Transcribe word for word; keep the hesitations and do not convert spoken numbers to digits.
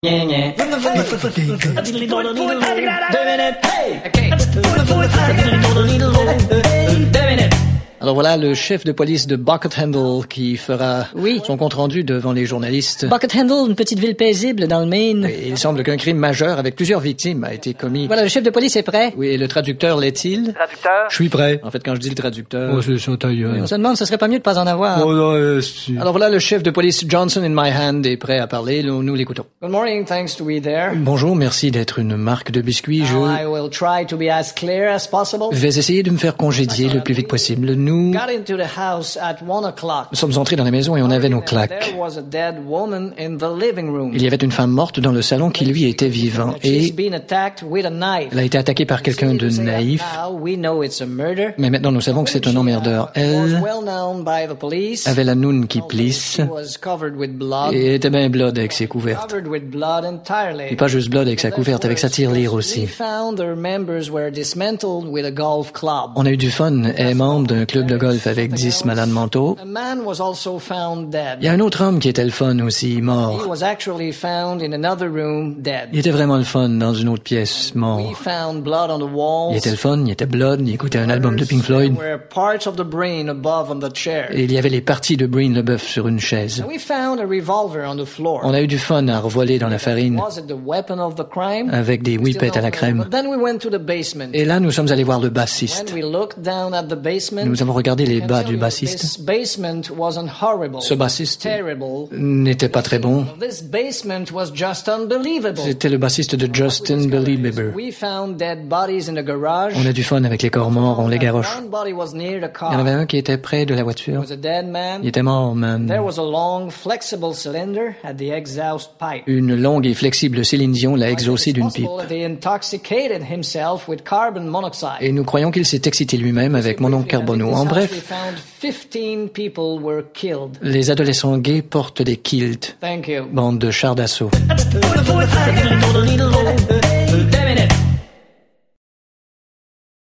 Alors voilà le chef de police de Bucket Handle qui fera oui. son compte-rendu devant les journalistes. Bucket Handle, une petite ville paisible dans le Maine. Et il semble qu'un crime majeur avec plusieurs victimes a été commis. Voilà, le chef de police est prêt. Oui, et le traducteur l'est-il? Traducteur? Je suis prêt. En fait, quand je dis le traducteur... Oh, c'est ça, ta gueule. On se demande, ce serait pas mieux de pas en avoir. Oh, non, euh, c'est... Alors voilà, le chef de police Johnson in my hand est prêt à parler. Nous, nous l'écoutons. Good morning, thanks to be there. Bonjour, merci d'être une marque de biscuits. Je Now, I will try to be as clear as possible. vais essayer de me faire congédier le plus vite possible. Nous... Got into the house at one o'clock. Nous sommes entrés dans la maison et on avait nos There claques. was a dead woman in the living room. Il y avait une femme morte dans le salon qui, lui, était vivant. She's Et been attacked with a knife. elle a été attaquée par quelqu'un de naïf. Now we know it's a murder. Mais maintenant, nous savons que c'est un emmerdeur. Was Elle well known by the police. avait la noune qui plisse She was covered with blood. et était bien blood avec ses couvertes. Covered with blood entirely. Et pas juste blood avec sa couverte, avec sa tirelire We aussi. found her members were dismantled with a golf club. On a eu du fun. Elle est membre d'un club de golf avec dix malades mentaux. A man was also found dead. Il y a un autre homme qui était le fun aussi, He mort. was actually found in another room dead. Il était vraiment le fun dans une autre pièce, We mort. found blood on the walls. Il était le fun, il était blood, il écoutait un album de Pink Floyd. There were parts of the brain above on the chair. Et il y avait les parties de Breen Leboeuf sur une chaise. We found a revolver on the floor. On a eu du fun à revoler dans la farine Was it the weapon of the crime? avec des whippets à la crème. But then we went to the basement. Et là, nous sommes allés voir le bassiste. When we looked down at the basement, Nous avons regardé les I can bas tell du you, bassiste. This basement wasn't horrible. Ce bassiste Terrible. n'était pas très bon. This basement was just unbelievable. C'était le bassiste de Justin Bieber. We found dead bodies in the garage. On a du fun avec les corps morts, on les garoche. One body was near the car. Il y en avait un qui était près de la It voiture. was a dead man. Il était mort, man. There was a long, flexible cylinder at the exhaust pipe. Une longue et flexible Céline Dion l'a exaucé d'une pipe. Possible that he intoxicated himself with carbon monoxide. Et nous croyons qu'il s'est excité lui-même avec monocarbono. En We bref, found fifteen people were killed. les adolescents gays portent des kilts. Thank you. Bande de chars d'assaut. Put a foot, I got a needle,